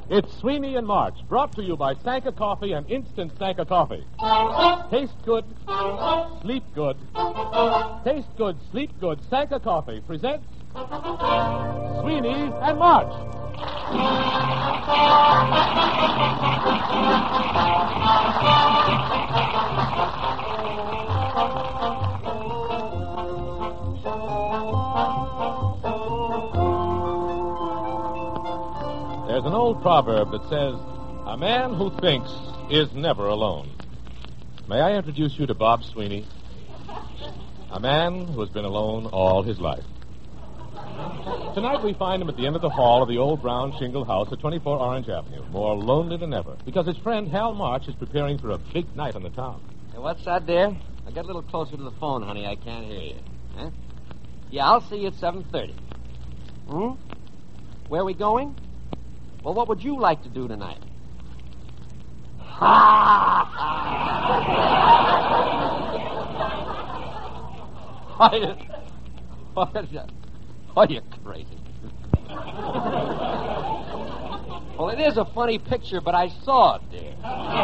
It's Sweeney and March, brought to you by Sanka Coffee and Instant Sanka Coffee. Taste good, sleep good. Taste good, sleep good. Sanka Coffee presents Sweeney and March. There's an old proverb that says, a man who thinks is never alone. May I introduce you to Bob Sweeney? A man who has been alone all his life. Tonight we find him at the end of the hall of the old brown shingle house at 24 Orange Avenue, more lonely than ever, because his friend Hal March is preparing for a big night on the town. Hey, what's that, dear? I get a little closer to the phone, honey. I can't hear you. Huh? Yeah, I'll see you at 7:30. Where are we going? Well, what would you like to do tonight? You're crazy. Well, it is a funny picture, but I saw it, dear.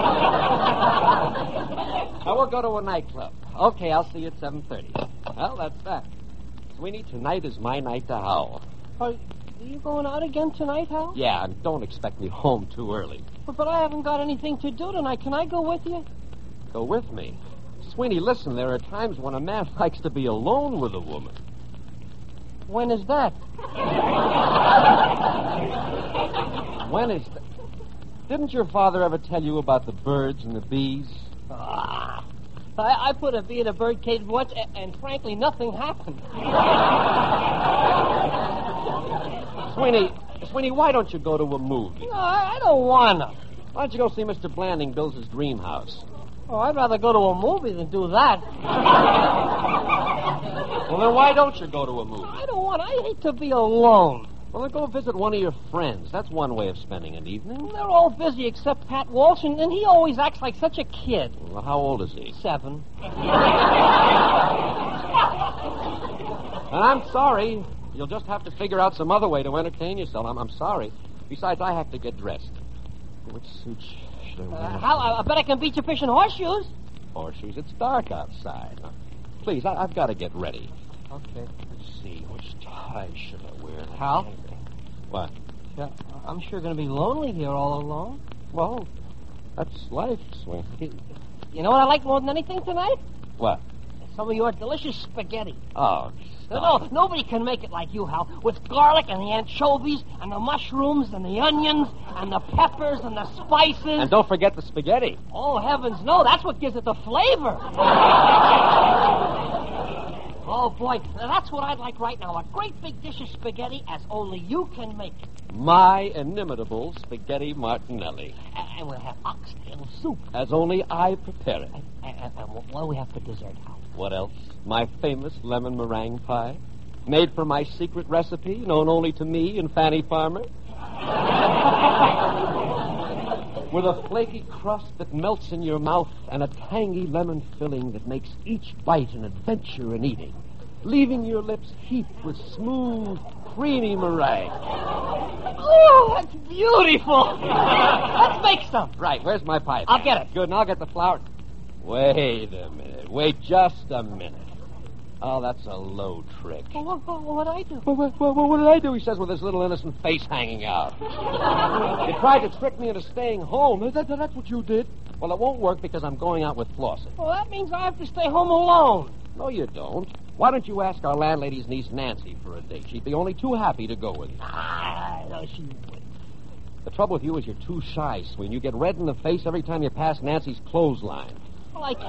Now, we'll go to a nightclub. Okay, I'll see you at 7:30. Well, that's that. Sweeney, tonight is my night to howl. Are you going out again tonight, Hal? Yeah, and don't expect me home too early. But I haven't got anything to do tonight. Can I go with you? Go with me? Sweeney, listen, there are times when a man likes to be alone with a woman. When is that? When is that? Didn't your father ever tell you about the birds and the bees? I put a bee in a bird cage once, and frankly, nothing happened. Sweeney, why don't you go to a movie? No, I don't want to. Why don't you go see Mr. Blanding builds his dream house? Oh, I'd rather go to a movie than do that. Well, then why don't you go to a movie? I don't want. I hate to be alone. Well, then go visit one of your friends. That's one way of spending an evening. They're all busy except Pat Walsh, and he always acts like such a kid. Well, how old is he? 7. And I'm sorry. You'll just have to figure out some other way to entertain yourself. I'm sorry. Besides, I have to get dressed. Which suit should I wear? I bet I can beat you fishing horseshoes. Horseshoes? It's dark outside. Now, please, I've got to get ready. Okay. Let's see. Which tie should I wear? Hal? What? Yeah, I'm sure going to be lonely here all alone. Well, that's life, Swing. You know what I like more than anything tonight? What? Some of your delicious spaghetti. Oh, no, nobody can make it like you, Hal. With garlic and the anchovies and the mushrooms and the onions and the peppers and the spices. And don't forget the spaghetti. Oh, heavens, no. That's what gives it the flavor. Oh, boy. Now, that's what I'd like right now. A great big dish of spaghetti as only you can make it. My inimitable spaghetti martinelli. And we'll have oxtail soup. As only I prepare it. And what do we have for dessert, Hal? What else? My famous lemon meringue pie, made from my secret recipe, known only to me and Fanny Farmer. With a flaky crust that melts in your mouth and a tangy lemon filling that makes each bite an adventure in eating, leaving your lips heaped with smooth, creamy meringue. Oh, that's beautiful. Let's make some. Right, where's my pipe? I'll get it. Good, and I'll get the flour. Wait a minute. Wait just a minute. Oh, that's a low trick. Well, what'd I do? What did I do? He says with his little innocent face hanging out. You tried to trick me into staying home. That's what you did. Well, it won't work because I'm going out with Flossie. Well, that means I have to stay home alone. No, you don't. Why don't you ask our landlady's niece, Nancy, for a date? She'd be only too happy to go with you. No, she wouldn't. The trouble with you is you're too shy, Sween. You get red in the face every time you pass Nancy's clothesline. Well, I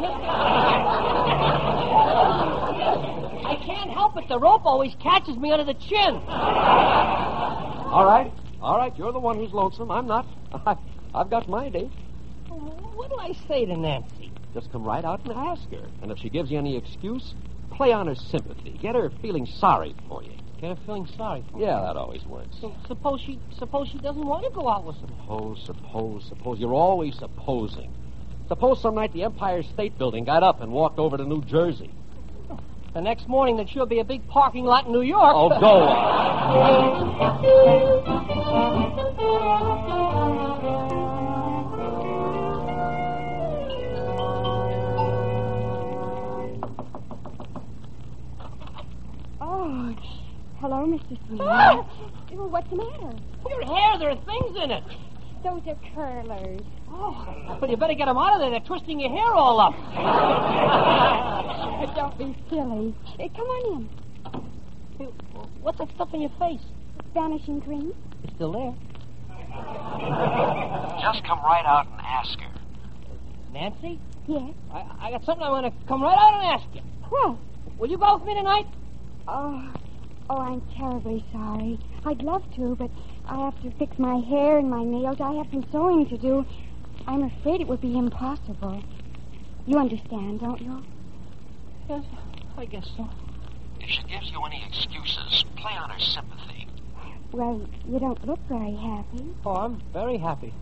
can't help it. The rope always catches me under the chin. All right. You're the one who's lonesome. I'm not. I've got my date. What do I say to Nancy? Just come right out and ask her. And if she gives you any excuse, play on her sympathy. Get her feeling sorry for you. Get her feeling sorry for me? Yeah, that always works. So suppose she doesn't want to go out with him. Suppose. You're always supposing. Suppose some night the Empire State Building got up and walked over to New Jersey. The next morning, there'd sure be a big parking lot in New York. Oh, go on. Mr. Sweeney. Ah! Well, what's the matter? Your hair, there are things in it. Those are curlers. Oh, well, you better get them out of there. They're twisting your hair all up. Don't be silly. Come on in. Hey, what's that stuff in your face? Vanishing cream? It's still there. Just come right out and ask her. Nancy? Yes. I got something I want to come right out and ask you. What? Will you go with me tonight? Oh, I'm terribly sorry. I'd love to, but I have to fix my hair and my nails. I have some sewing to do. I'm afraid it would be impossible. You understand, don't you? Yes, I guess so. If she gives you any excuses, play on her sympathy. Well, you don't look very happy. Oh, I'm very happy.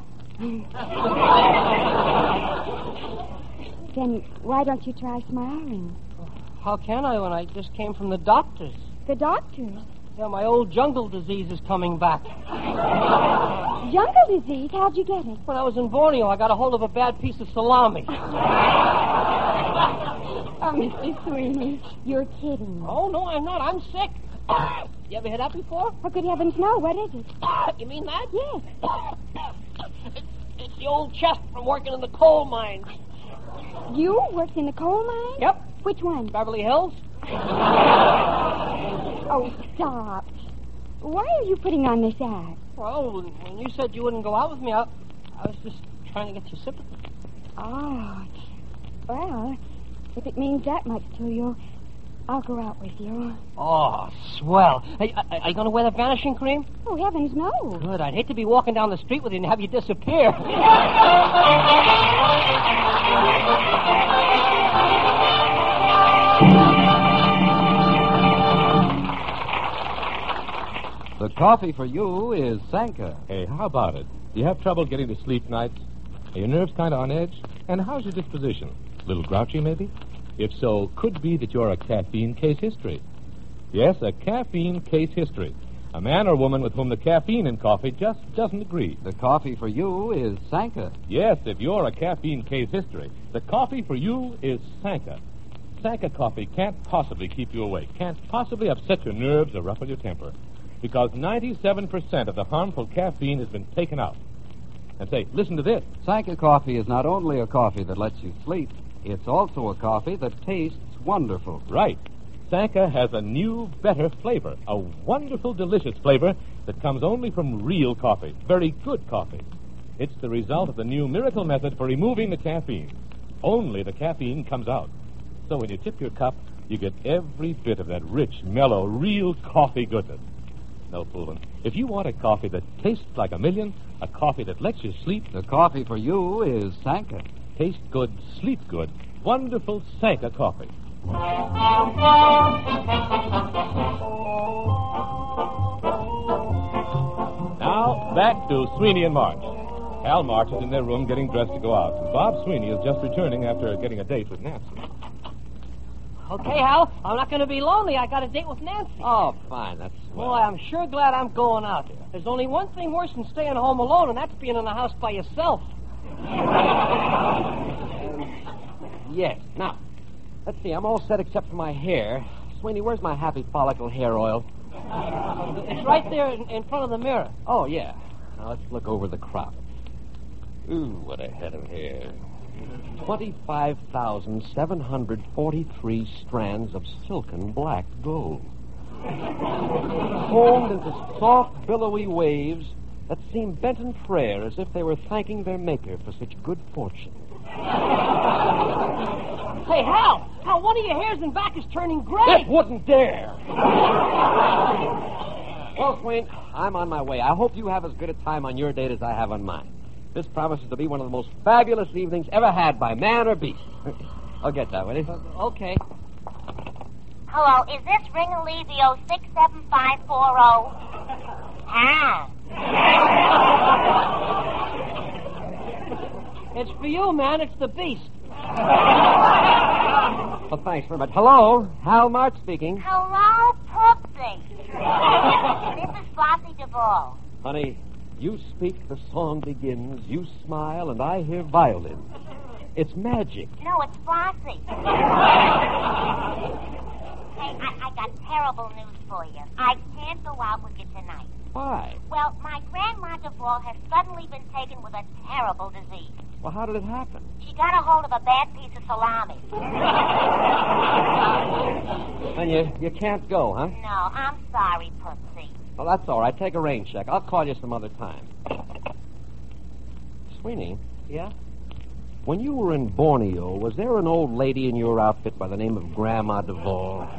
Then why don't you try smiling? How can I when I just came from the doctor's? The doctors. Yeah, my old jungle disease is coming back. Jungle disease? How'd you get it? When I was in Borneo, I got a hold of a bad piece of salami. Oh, Mr. Sweeney, you're kidding. Oh, no, I'm not. I'm sick. You ever heard that before? Oh, good heavens, no. What is it? You mean that? Yes. It's the old chest from working in the coal mines. You worked in the coal mine? Yep. Which one? Beverly Hills? Oh, stop. Why are you putting on this act? Well, when you said you wouldn't go out with me, I was just trying to get your sympathy. Oh, well, if it means that much to you, I'll go out with you. Oh, swell. Hey, are you going to wear the vanishing cream? Oh, heavens, no. Good. I'd hate to be walking down the street with you and have you disappear. The coffee for you is Sanka. Hey, how about it? Do you have trouble getting to sleep nights? Are your nerves kind of on edge? And how's your disposition? A little grouchy, maybe? If so, could be that you're a caffeine case history. Yes, a caffeine case history. A man or woman with whom the caffeine in coffee just doesn't agree. The coffee for you is Sanka. Yes, if you're a caffeine case history, the coffee for you is Sanka. Sanka coffee can't possibly keep you awake, can't possibly upset your nerves or ruffle your temper, because 97% of the harmful caffeine has been taken out. And say, listen to this. Sanka coffee is not only a coffee that lets you sleep, it's also a coffee that tastes wonderful. Right. Sanka has a new, better flavor, a wonderful, delicious flavor that comes only from real coffee, very good coffee. It's the result of the new miracle method for removing the caffeine. Only the caffeine comes out. So when you tip your cup, you get every bit of that rich, mellow, real coffee goodness. No fooling. If you want a coffee that tastes like a million, a coffee that lets you sleep, The coffee for you is Sanka. taste good, sleep good, wonderful Sanka coffee. Now, back to Sweeney and March. Hal March is in their room getting dressed to go out. And Bob Sweeney is just returning after getting a date with Nancy. Okay, Hal, I'm not going to be lonely. I got a date with Nancy. Oh, fine. That's Boy, I'm sure glad I'm going out. There's only one thing worse than staying home alone, and that's being in the house by yourself. Yes. Now, let's see. I'm all set except for my hair. Sweeney, where's my happy follicle hair oil? It's right there in front of the mirror. Oh, yeah. Now, let's look over the crop. Ooh, what a head of hair. 25,743 strands of silken black gold. Formed into soft, billowy waves that seem bent in prayer as if they were thanking their maker for such good fortune. Hey, Hal! Hal, one of your hairs in back is turning gray. It wasn't there. Well, Swain, I'm on my way. I hope you have as good a time on your date as I have on mine. This promises to be one of the most fabulous evenings ever had by man or beast. I'll get that, will you? Okay. Hello, is this Ringalivio 67540? Ah. It's for you, man. It's the beast. Well, thanks very much. Hello, Hal March speaking. Hello, Poopsie. This is Flossie Duvall. Honey, you speak, the song begins. You smile, and I hear violin. It's magic. No, it's Flossie. Hey, I got terrible news for you. I can't go out with you tonight. Why? Well, my Grandma Duval has suddenly been taken with a terrible disease. Well, how did it happen? She got a hold of a bad piece of salami. Then you can't go, huh? No, I'm sorry, Pussy. Well, that's all right. Take a rain check. I'll call you some other time. Sweeney, Yeah? when you were in Borneo, was there an old lady in your outfit by the name of Grandma Duval?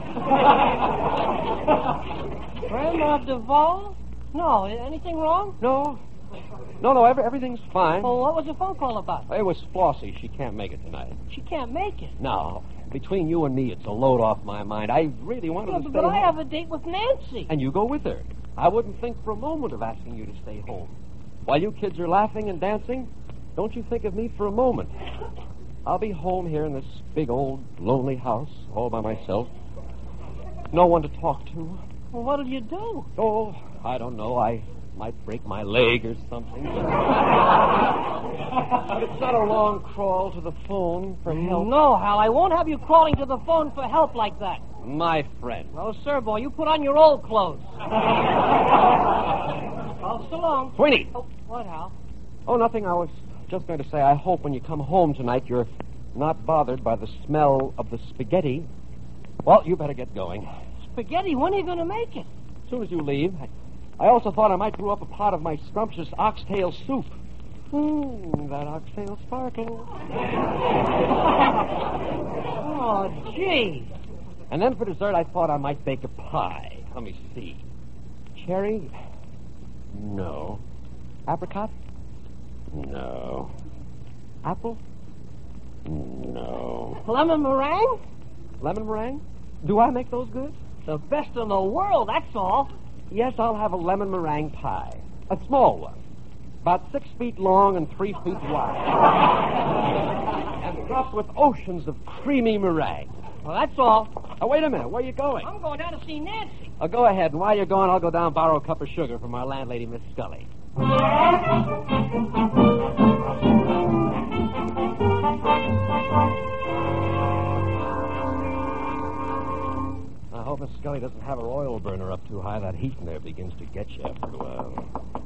Grandma Duval? No, anything wrong? No, everything's fine. Well, what was the phone call about? It was Flossie. She can't make it tonight. She can't make it. No, between you and me, it's a load off my mind. I really wanted to stay But I home. have a date with Nancy. And you go with her. I wouldn't think for a moment of asking you to stay home. While you kids are laughing and dancing, don't you think of me for a moment. I'll be home here in this big old lonely house all by myself. No one to talk to. Well, what'll you do? Oh, I don't know. I might break my leg or something. But it's not a long crawl to the phone for help. No, Hal, I won't have you crawling to the phone for help like that. My friend. Oh, sir, boy, you put on your old clothes. Oh, so long. Sweeney! Oh, what, Hal? Oh, nothing. I was just going to say, I hope when you come home tonight you're not bothered by the smell of the spaghetti. Well, you better get going. Spaghetti, when are you going to make it? As soon as you leave. I also thought I might brew up a pot of my scrumptious oxtail soup. That oxtail sparkle. Oh, gee. And then for dessert, I thought I might bake a pie. Let me see. Cherry? No. Apricot? No. Apple? No. Lemon meringue? Lemon meringue? Do I make those good? The best in the world, that's all. Yes, I'll have a lemon meringue pie. A small one. About 6 feet long and 3 feet wide. And topped with oceans of creamy meringue. Well, that's all. Oh, wait a minute. Where are you going? I'm going down to see Nancy. Oh, go ahead. And while you're going, I'll go down and borrow a cup of sugar from our landlady, Miss Scully. I hope Miss Scully doesn't have her oil burner up too high. That heat in there begins to get you after a while.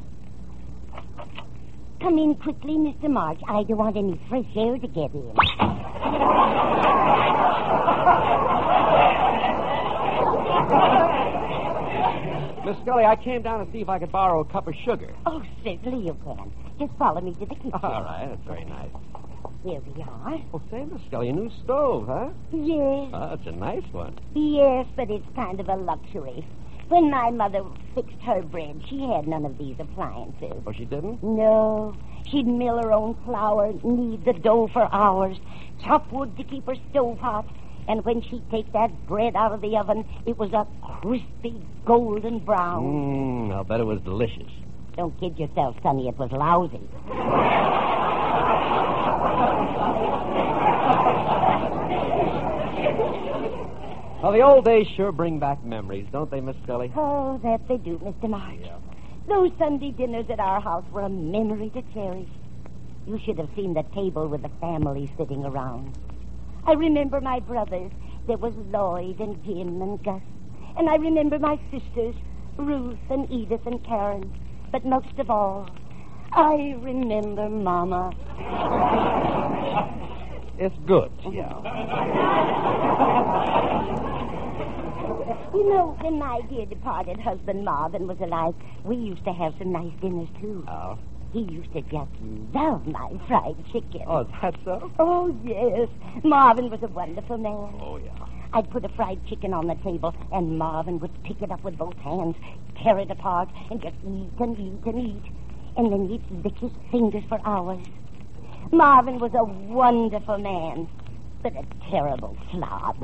Come in quickly, Mr. March. I don't want any fresh air to get in. Miss Scully, I came down to see if I could borrow a cup of sugar. Oh, certainly you can. Just follow me to the kitchen. All right, that's very nice. Here we are. Oh, say, Miss Scully, a new stove, huh? Yes. Oh, it's a nice one. Yes, but it's kind of a luxury. When my mother fixed her bread, she had none of these appliances. Oh, she didn't? No. She'd mill her own flour, knead the dough for hours, chop wood to keep her stove hot, and when she'd take that bread out of the oven, it was a crispy golden brown. I'll bet it was delicious. Don't kid yourself, Sonny. It was lousy. Well, the old days sure bring back memories, don't they, Miss Scully? Oh, that they do, Mr. March. Yeah. Those Sunday dinners at our house were a memory to cherish. You should have seen the table with the family sitting around. I remember my brothers. There was Lloyd and Jim and Gus. And I remember my sisters, Ruth and Edith and Karen. But most of all, I remember Mama. It's good. Yeah. You know, when my dear departed husband Marvin was alive, we used to have some nice dinners, too. Oh. He used to just love my fried chicken. Oh, is that so? Oh, yes. Marvin was a wonderful man. Oh, yeah. I'd put a fried chicken on the table, and Marvin would pick it up with both hands, tear it apart, and just eat and eat and eat. And then he'd lick his fingers for hours. Marvin was a wonderful man, but a terrible slob.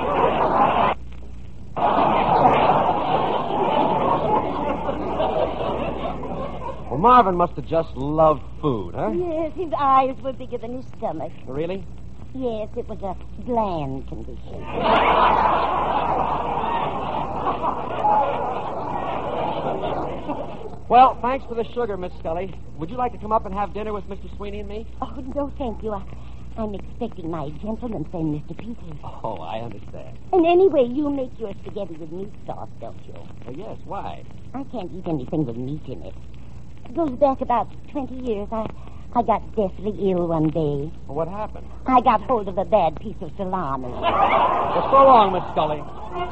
Well, Marvin must have just loved food, huh? Yes, his eyes were bigger than his stomach. Really? Yes, it was a gland condition. Well, thanks for the sugar, Miss Scully. Would you like to come up and have dinner with Mr. Sweeney and me? Oh, no, thank you. I'm expecting my gentleman friend, Mr. Peters. Oh, I understand. And anyway, you make your spaghetti with meat sauce, don't you? Well, yes, why? I can't eat anything with meat in it. It goes back about 20 years. I got deathly ill one day. Well, what happened? I got hold of a bad piece of salami. Well, so long, Miss Scully.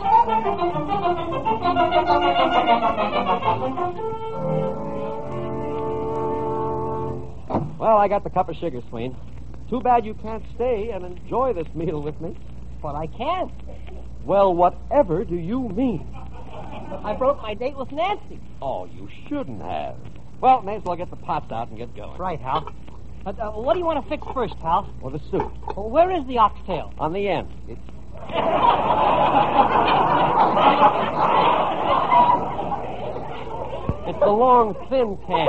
Well, I got the cup of sugar, Sween. Too bad you can't stay and enjoy this meal with me. But I can't. Well, whatever do you mean? I broke my date with Nancy. Oh, you shouldn't have. Well, may as well get the pots out and get going. Right, Hal. What do you want to fix first, pal? Well, the soup. Well, where is the oxtail? On the end. It's... It's the long, thin can.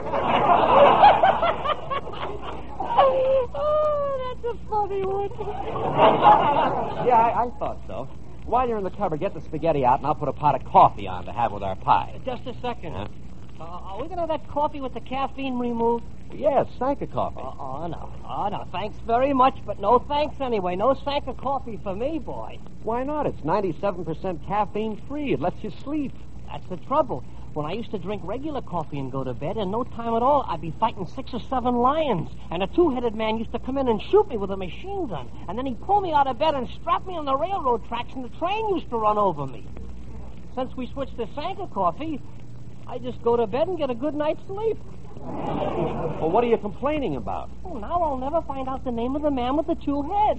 Oh, that's a funny one. Yeah, I thought so. While you're in the cupboard, get the spaghetti out, and I'll put a pot of coffee on to have with our pie. Just a second. Huh? Are we going to have that coffee with the caffeine removed? Yes, Sanka coffee. No. Thanks very much, but no thanks anyway. No Sanka coffee for me, boy. Why not? It's 97% caffeine-free. It lets you sleep. That's the trouble. When I used to drink regular coffee and go to bed, in no time at all, I'd be fighting 6 or 7 lions. And a 2-headed man used to come in and shoot me with a machine gun. And then he'd pull me out of bed and strap me on the railroad tracks, and the train used to run over me. Since we switched to Sanka coffee, I just go to bed and get a good night's sleep. Well, what are you complaining about? Oh, now I'll never find out the name of the man with the 2 heads.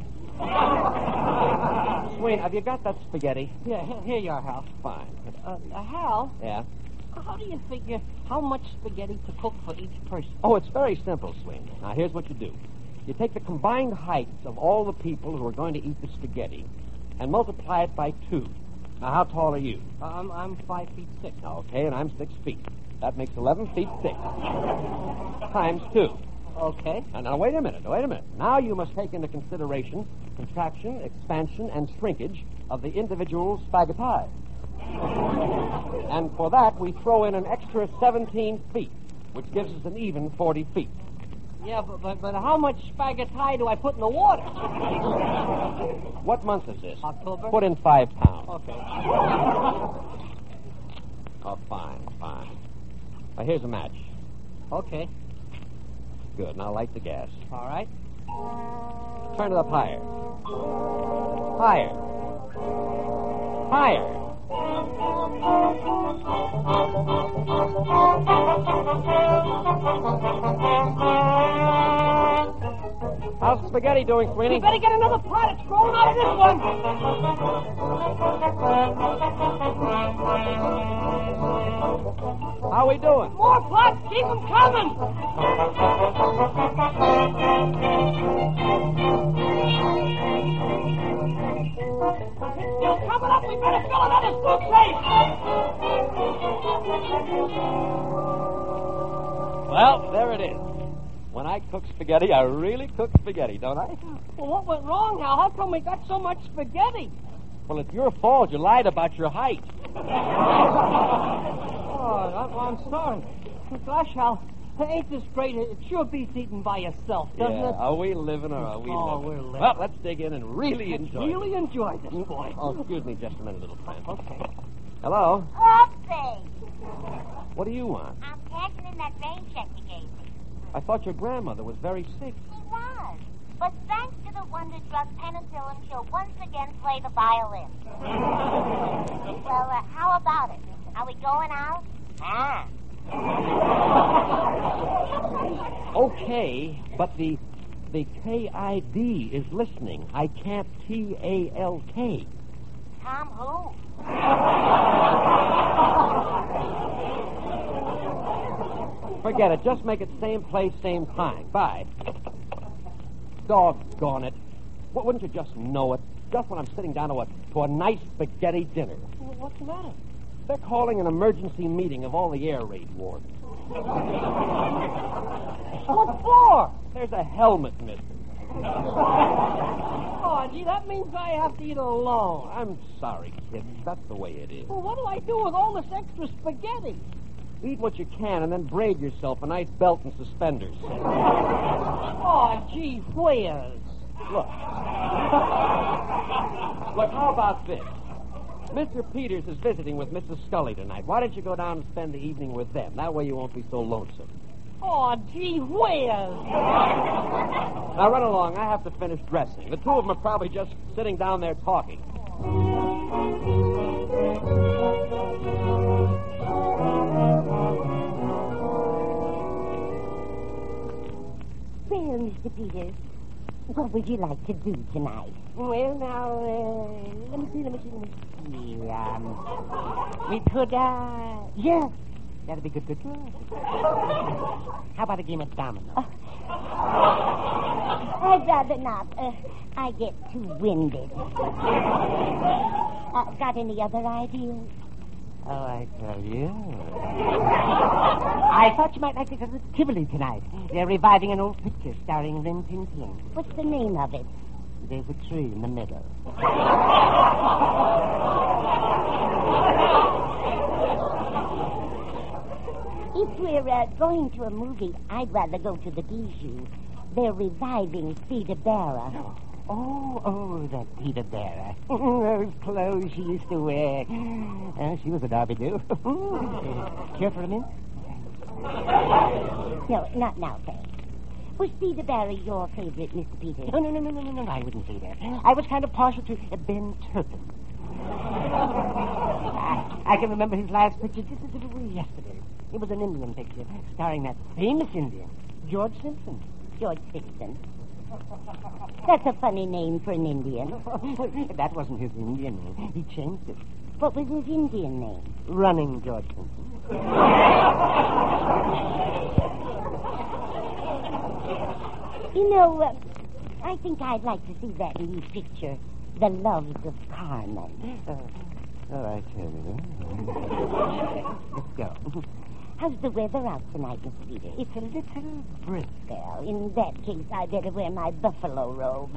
Swain, have you got that spaghetti? Yeah, here you are, Hal. Fine. Hal, Yeah? how do you figure how much spaghetti to cook for each person? Oh, it's very simple, Swain. Now, here's what you do. You take the combined heights of all the people who are going to eat the spaghetti and multiply it by 2. Now, how tall are you? I'm 5 feet 6. Okay, and I'm 6 feet. That makes 11 feet 6. Times 2. Okay. Now, wait a minute. Now you must take into consideration contraction, expansion, and shrinkage of the individual spaghetti. And for that, we throw in an extra 17 feet, which gives us an even 40 feet. Yeah, but how much spaghetti do I put in the water? What month is this? October. Put in 5 pounds. Okay. Oh, fine. Now, here's a match. Okay. Good. Now light the gas. All right. Turn it up higher. Higher. How's the spaghetti doing, Sweeney? You better get another pot. It's growing out of this one. How we doing? More pots. Keep them coming. It's still coming up. We better fill another soup safe. Well, there it is. When I cook spaghetti, I really cook spaghetti, don't I? Well, what went wrong, Hal? How come we got so much spaghetti? Well, it's your fault. You lied about your height. Oh, I'm sorry. Gosh, Hal, ain't this great? It sure beats eating by yourself, doesn't it? Are we living or are we living? Oh, we're living. Well, let's dig in and really enjoy Really enjoy this, boy. Oh, excuse me just a minute, little friend. Okay. Hello? Oopsie. What do you want? I'm cashing in that rain check you gave me. I thought your grandmother was very sick. She was. But thanks to the wonder drug penicillin, she'll once again play the violin. Well, how about it? Are we going out? Okay, but the KID is listening. I can't TALK. Tom who? Forget it. Just make it same place, same time. Bye. Doggone it. Wouldn't you just know it? Just when I'm sitting down to a nice spaghetti dinner. Well, what's the matter? They're calling an emergency meeting of all the air raid wardens. What for? There's a helmet missing. Oh, gee, that means I have to eat alone. I'm sorry, kid. That's the way it is. Well, what do I do with all this extra spaghetti? Eat what you can and then braid yourself a nice belt and suspenders. Oh, gee whiz. Look. Look, how about this? Mr. Peters is visiting with Mrs. Scully tonight. Why don't you go down and spend the evening with them? That way you won't be so lonesome. Oh, gee whiz. Now run along. I have to finish dressing. The two of them are probably just sitting down there talking. Well, Mr. Peters, what would you like to do tonight? Well, now, let me see. We could, Yeah. that'd be good. How about a game of dominoes? I'd rather not. I get too winded. Got any other ideas? Oh, I tell you. I thought you might like to go to Tivoli tonight. They're reviving an old picture starring Rin Tin Tin. What's the name of it? There's a tree in the middle. If we're going to a movie, I'd rather go to the Bijou. They're reviving Theda Bara. Oh, that Theda Bara. Those clothes she used to wear. She was a Derby-do. Care for a mint? No, not now, thanks. Was Theda Bara your favorite, Mr. Peters? No, I wouldn't say that. I was kind of partial to Ben Turpin. I can remember his last picture just as if it were yesterday. It was an Indian picture starring that famous Indian, George Simpson. George Simpson. That's a funny name for an Indian. That wasn't his Indian name. He changed it. What was his Indian name? Running George Simpson. You know, I think I'd like to see that new picture, The Loves of Carmen. All right, tell me. Let's go. How's the weather out tonight, Mr. Peters? It's a little brisk. Well, in that case, I better wear my buffalo robe.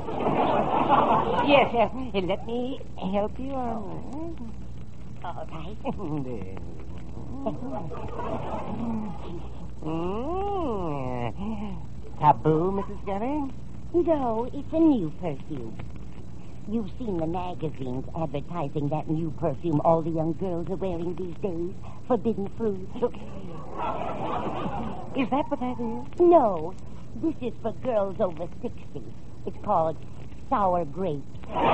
Yes, let me help you on. All right. Taboo, Mrs. Scully? No, it's a new perfume. You've seen the magazines advertising that new perfume all the young girls are wearing these days. Forbidden fruit. Is that what that is? No, this is for girls over 60. It's called Sour Grape.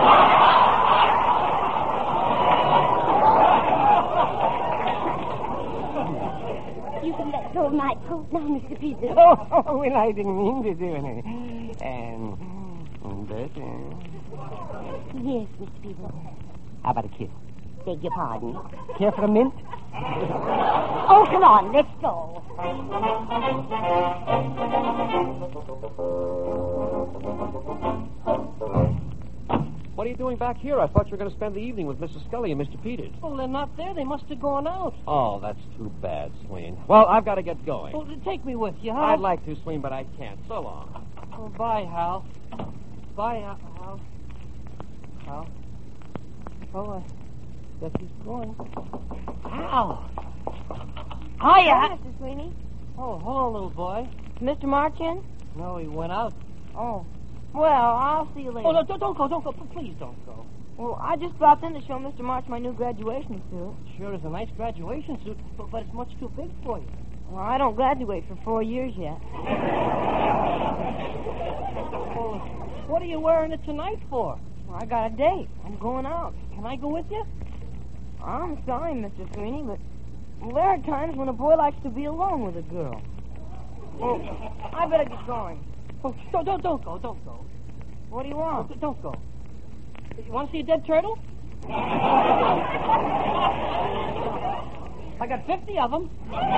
You can let go of my coat now, Mr. Peters. Oh, well, I didn't mean to do anything. Yes, Mr. Peters. How about a kiss? Beg your pardon. Care for a mint? Oh, come on, let's go. What are you doing back here? I thought you were going to spend the evening with Mrs. Scully and Mr. Peters. Well, they're not there. They must have gone out. Oh, that's too bad, Sween. Well, I've got to get going. Well, take me with you, Hal. I'd like to, Sween, but I can't. So long. Oh, bye, Hal. Bye, Hal. Hal. Oh, I guess he's going. Hal. Hiya, Mr. Sweeney. Oh, hello, little boy. Mr. March in? No, he went out. Oh. Well, I'll see you later. Oh, no, don't go. Please don't go. Well, I just dropped in to show Mr. March my new graduation suit. Sure is a nice graduation suit, but it's much too big for you. Well, I don't graduate for 4 years yet. Well, what are you wearing it tonight for? Well, I got a date. I'm going out. Can I go with you? I'm sorry, Mr. Sweeney, but there are times when a boy likes to be alone with a girl. Well, I better get going. Oh, don't go. What do you want? Don't go. You want to see a dead turtle? I got 50 of them.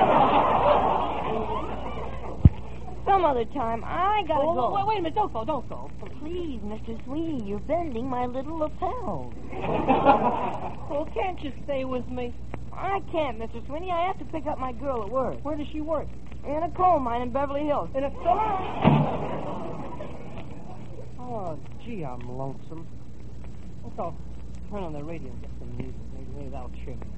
Some other time. I gotta go. Wait a minute. Don't go. Please, Mr. Sweeney, you're bending my little lapel. Well, can't you stay with me? I can't, Mr. Sweeney. I have to pick up my girl at work. Where does she work? In a coal mine in Beverly Hills. In a Oh, gee, I'm lonesome. Let's all turn on the radio and get some music. Maybe that'll cheer me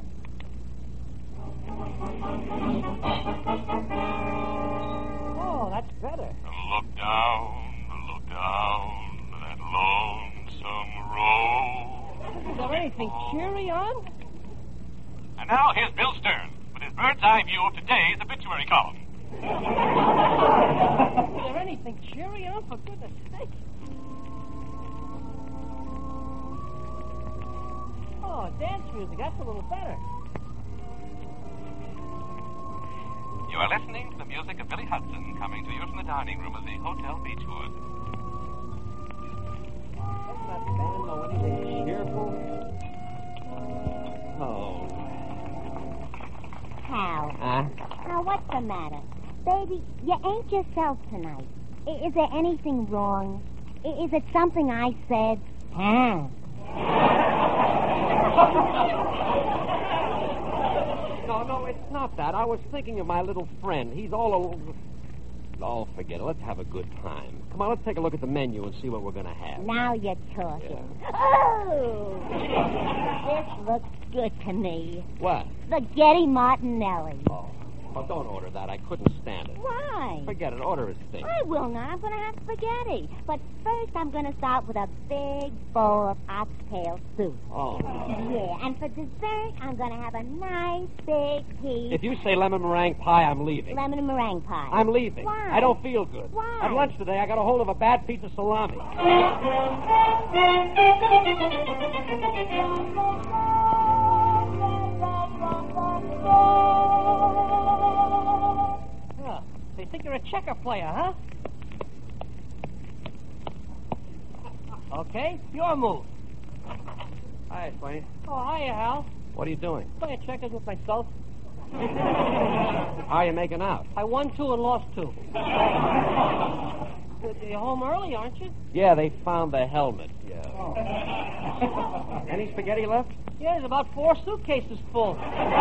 up. Oh, that's better. Look down, lonesome road. Is there anything cheery on? And now here's Bill Stern with his bird's eye view of today's obituary column. Is there anything cheery on? For goodness sake. Oh, dance music. That's a little better. You are listening to the music of Billy Hudson coming to you from the dining room of the Hotel Beechwood. Doesn't that band know anything cheerful? Oh. Hal. Huh? Now, what's the matter? Baby, you ain't yourself tonight. Is there anything wrong? Is it something I said? No, it's not that. I was thinking of my little friend. He's all alone. Oh, forget it. Let's have a good time. Come on, let's take a look at the menu and see what we're going to have. Now you're talking. Oh! This looks good to me. What? Spaghetti Martinelli. Oh, don't order that. I couldn't stand it. Why? Forget it. Order a steak. I will not. I'm going to have spaghetti. But first, I'm going to start with a big bowl of oxtail soup. Oh. Yeah, and for dessert, I'm going to have a nice big piece. If you say lemon meringue pie, I'm leaving. Lemon and meringue pie. I'm leaving. Why? I don't feel good. Why? At lunch today, I got a hold of a bad piece of salami. Oh, they think you're a checker player, huh? Okay, your move. Hi, Swain. Oh, hiya, Hal. What are you doing? Playing checkers with myself. How are you making out? I won 2 and lost 2. You're home early, aren't you? Yeah, they found the helmet. Yeah. Oh. Any spaghetti left? Yeah, there's about 4 suitcases full.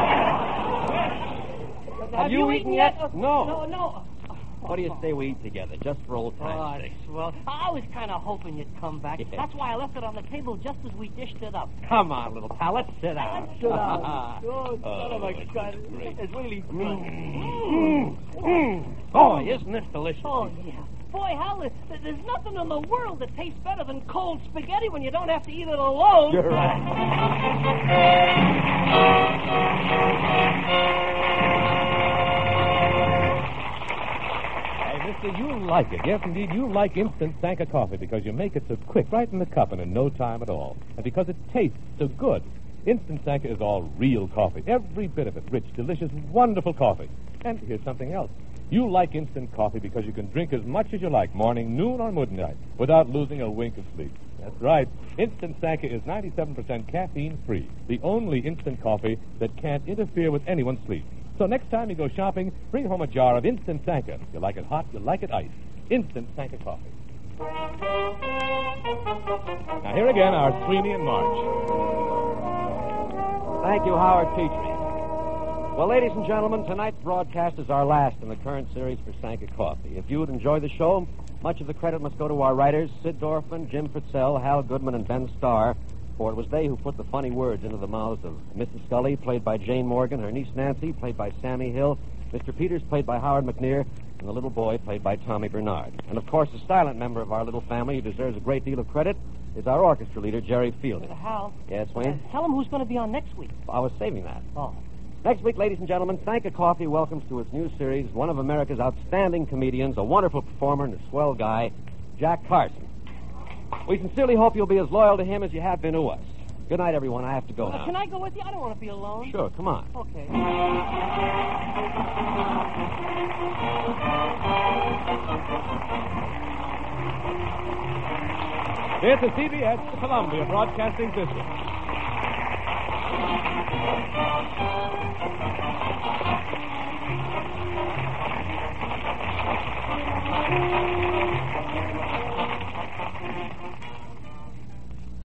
Have you eaten yet? No. No. What do you say we eat together, just for old time's sake? Well, I was kind of hoping you'd come back. Yeah. That's why I left it on the table just as we dished it up. Come on, little pal, let's sit down. Sit down. Oh, son of a gun. great. It's really fun. Boy, isn't this delicious? Oh, yeah. Boy, Hal, there's nothing in the world that tastes better than cold spaghetti when you don't have to eat it alone. You're right. Mister, you'll like it. Yes, indeed, you'll like instant Sanka coffee because you make it so quick, right in the cup and in no time at all. And because it tastes so good. Instant Sanka is all real coffee. Every bit of it. Rich, delicious, wonderful coffee. And here's something else. You like instant coffee because you can drink as much as you like, morning, noon, or midnight, without losing a wink of sleep. That's right. Instant Sanka is 97% caffeine-free. The only instant coffee that can't interfere with anyone's sleep. So next time you go shopping, bring home a jar of Instant Sanka. You like it hot, you like it iced. Instant Sanka coffee. Now here again are Sweeney and March. Thank you, Howard Petrie. Well, ladies and gentlemen, tonight's broadcast is our last in the current series for Sanka Coffee. If you would enjoy the show, much of the credit must go to our writers, Sid Dorfman, Jim Fritzell, Hal Goodman, and Ben Starr, for it was they who put the funny words into the mouths of Mrs. Scully, played by Jane Morgan, her niece Nancy, played by Sammy Hill, Mr. Peters, played by Howard McNear, and the little boy, played by Tommy Bernard. And, of course, the silent member of our little family who deserves a great deal of credit is our orchestra leader, Jerry Fielding. Hal. Yes, Wayne? Tell him who's going to be on next week. I was saving that. Oh. Next week, ladies and gentlemen, Sanka Coffee welcomes to its new series one of America's outstanding comedians, a wonderful performer and a swell guy, Jack Carson. We sincerely hope you'll be as loyal to him as you have been to us. Good night, everyone. I have to go now. Can I go with you? I don't want to be alone. Sure, come on. Okay. This is CBS, the Columbia Broadcasting System.